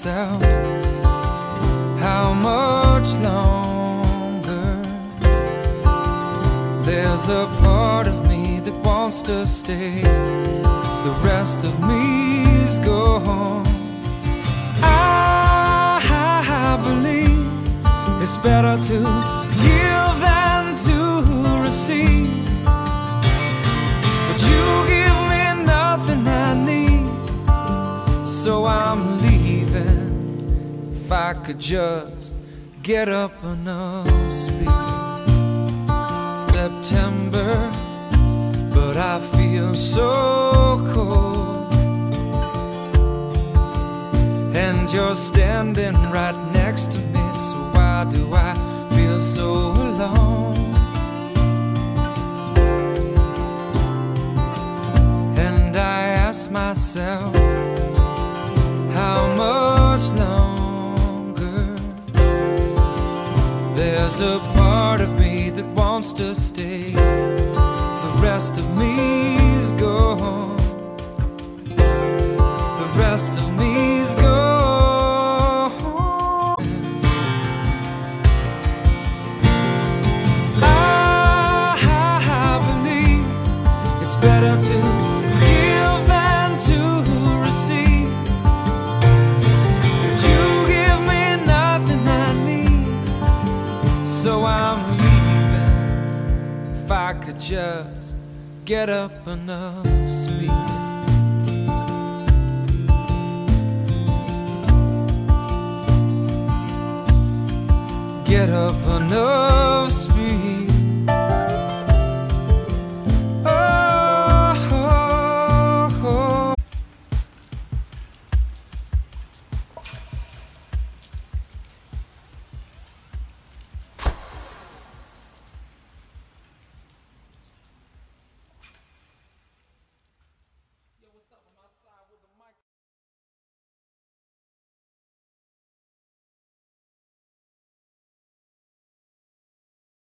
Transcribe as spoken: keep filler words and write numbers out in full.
myself, how much longer? There's a part of me that wants to stay, the rest of me's gone. I, I believe it's better to give than to receive, but you give me nothing I need, so I'm leaving. If I could just get up enough speed. September, but I feel so cold, and you're standing right next to me, so why do I feel so alone? And I ask myself, how much longer? There's a part of me that wants to stay, the rest of me's gone. The rest of me's gone. I, I believe it's better to give than to receive, but you give me nothing I need, so I'm leaving. If I could just get up enough speed. Get up enough